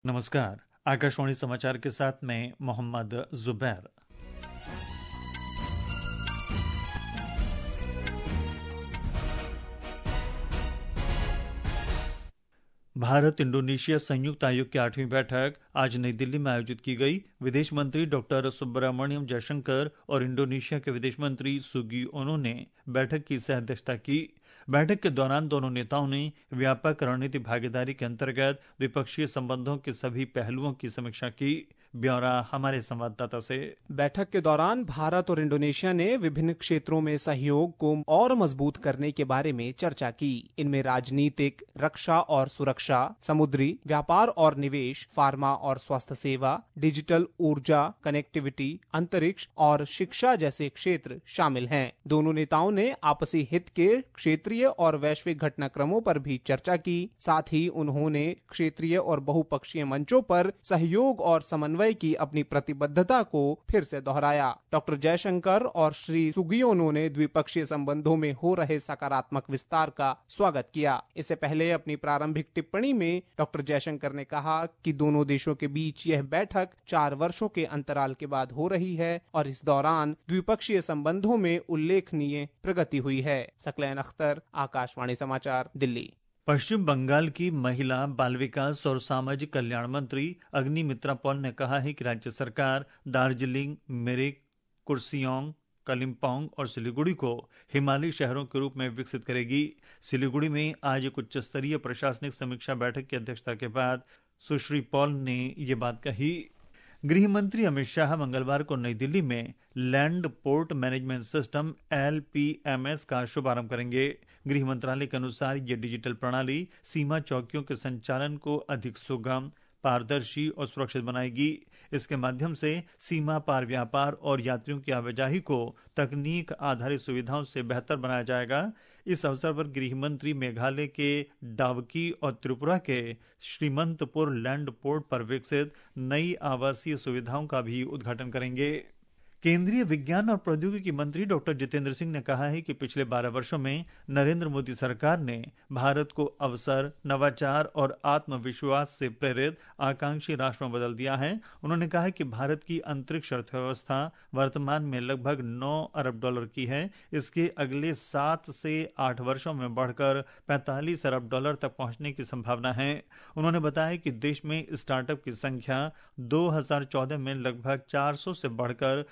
नमस्कार। आकाशवाणी समाचार के साथ मैं मोहम्मद जुबैर। भारत इंडोनेशिया संयुक्त आयोग की 8वीं बैठक आज नई दिल्ली में आयोजित की गई। विदेश मंत्री डॉक्टर सुब्रमण्यम जयशंकर और इंडोनेशिया के विदेश मंत्री सुगियोनो ने बैठक की सह अध्यक्षता की। बैठक के दौरान दोनों नेताओं ने व्यापक रणनीतिक भागीदारी के अंतर्गत द्विपक्षीय संबंधों के सभी पहलुओं की समीक्षा की। ब्यौरा हमारे संवाददाता से। बैठक के दौरान भारत और इंडोनेशिया ने विभिन्न क्षेत्रों में सहयोग को और मजबूत करने के बारे में चर्चा की। इनमें राजनीतिक, रक्षा और सुरक्षा, समुद्री व्यापार और निवेश, फार्मा और स्वास्थ्य सेवा, डिजिटल ऊर्जा, कनेक्टिविटी, अंतरिक्ष और शिक्षा जैसे क्षेत्र शामिल हैं। दोनों नेताओं ने आपसी हित के क्षेत्रीय और वैश्विक घटनाक्रमों पर भी चर्चा की। साथ ही उन्होंने क्षेत्रीय और बहुपक्षीय मंचों पर सहयोग और समन्वय की अपनी प्रतिबद्धता को फिर से दोहराया। डॉक्टर जयशंकर और श्री सुगियोनो ने द्विपक्षीय संबंधों में हो रहे सकारात्मक विस्तार का स्वागत किया। इससे पहले अपनी प्रारंभिक टिप्पणी में डॉक्टर जयशंकर ने कहा कि दोनों देशों के बीच यह बैठक 4 वर्षों के अंतराल के बाद हो रही है और इस दौरान द्विपक्षीय संबंधों में उल्लेखनीय प्रगति हुई है। सकलैन अख्तर, आकाशवाणी समाचार, दिल्ली। पश्चिम बंगाल की महिला, बाल विकास और सामाजिक कल्याण मंत्री अग्निमित्रा पॉल ने कहा है कि राज्य सरकार दार्जिलिंग, मिरिक, कुर्सियोंग, कलिम्पोंग और सिलीगुड़ी को हिमालयी शहरों के रूप में विकसित करेगी। सिलीगुड़ी में आज एक उच्च स्तरीय प्रशासनिक समीक्षा बैठक की अध्यक्षता के बाद सुश्री पॉल ने ये बात कही। गृह मंत्री अमित शाह मंगलवार को नई दिल्ली में land port management system LPMS का शुभारंभ करेंगे। गृह मंत्रालय के अनुसार ये डिजिटल प्रणाली सीमा चौकियों के संचालन को अधिक सुगम, पारदर्शी और सुरक्षित बनाएगी। इसके माध्यम से सीमा पार व्यापार और यात्रियों की आवाजाही को तकनीक आधारित सुविधाओं से बेहतर बनाया जाएगा। इस अवसर पर गृह मंत्री मेघालय के डावकी और त्रिपुरा के श्रीमंतपुर लैंड पोर्ट पर विकसित नई आवासीय सुविधाओं का भी उद्घाटन करेंगे। केंद्रीय विज्ञान और प्रौद्योगिकी मंत्री डॉक्टर जितेंद्र सिंह ने कहा है कि पिछले 12 वर्षों में नरेंद्र मोदी सरकार ने भारत को अवसर, नवाचार और आत्मविश्वास से प्रेरित आकांक्षी राष्ट्र में बदल दिया है। उन्होंने कहा कि भारत की अंतरिक्ष अर्थव्यवस्था वर्तमान में लगभग $9 अरब की है। इसके अगले 7 से 8 वर्षों में बढ़कर $45 अरब तक पहुंचने की संभावना है। उन्होंने बताया कि देश में स्टार्टअप की संख्या 2014 में लगभग 400 से बढ़कर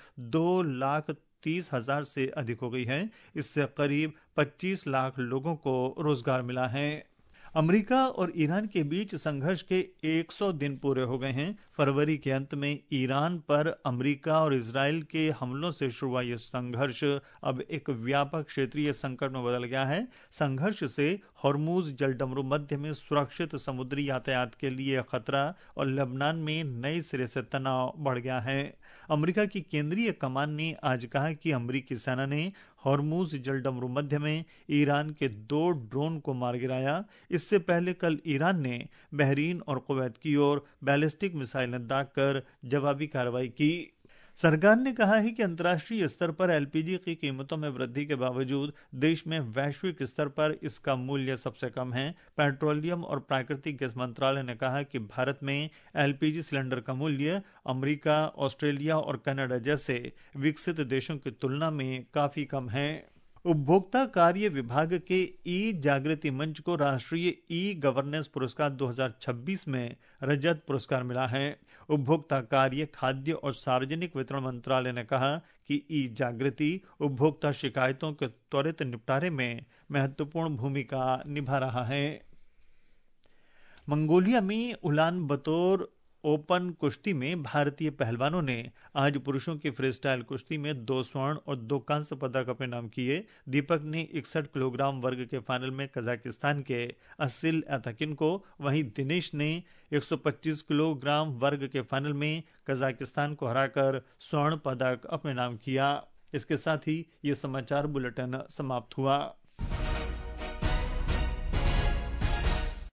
2,30,000 से अधिक हो गई है। इससे करीब 25 लाख लोगों को रोजगार मिला है। अमेरिका और ईरान के बीच संघर्ष के 100 दिन पूरे हो गए हैं। फरवरी के अंत में ईरान पर अमेरिका और इजराइल के हमलों से शुरू हुआ यह संघर्ष अब एक व्यापक क्षेत्रीय संकट में बदल गया है। संघर्ष से हॉर्मुज जलडमरू मध्य में सुरक्षित समुद्री यातायात के लिए खतरा और लेबनान में नए सिरे से तनाव बढ़ गया है। अमेरिका की केंद्रीय कमान ने आज कहा कि अमेरिकी सेना ने हॉर्मुज जलडमरू मध्य में ईरान के 2 ड्रोन को मार गिराया। इससे पहले कल ईरान ने बहरीन और कुवैत की ओर बैलिस्टिक मिसाइलें दागकर जवाबी कार्रवाई की। सरकार ने कहा है कि अंतर्राष्ट्रीय स्तर पर LPG की कीमतों में वृद्धि के बावजूद देश में वैश्विक स्तर पर इसका मूल्य सबसे कम है। पेट्रोलियम और प्राकृतिक गैस मंत्रालय ने कहा कि भारत में LPG सिलेंडर का मूल्य अमेरिका, ऑस्ट्रेलिया और कनाडा जैसे विकसित देशों की तुलना में काफी कम है। उपभोक्ता कार्य विभाग के ई जागृति मंच को राष्ट्रीय ई गवर्नेंस पुरस्कार 2026 में रजत पुरस्कार मिला है। उपभोक्ता कार्य, खाद्य और सार्वजनिक वितरण मंत्रालय ने कहा कि ई जागृति उपभोक्ता शिकायतों के त्वरित निपटारे में महत्वपूर्ण भूमिका निभा रहा है। मंगोलिया में उलान बतोर ओपन कुश्ती में भारतीय पहलवानों ने आज पुरुषों की फ्रीस्टाइल कुश्ती में 2 स्वर्ण और 2 कांस्य पदक अपने नाम किए। दीपक ने 61 किलोग्राम वर्ग के फाइनल में कजाकिस्तान के असिल अतकिन को, वहीं दिनेश ने 125 किलोग्राम वर्ग के फाइनल में कजाकिस्तान को हराकर स्वर्ण पदक अपने नाम किया। इसके साथ ही ये समाचार बुलेटिन समाप्त हुआ।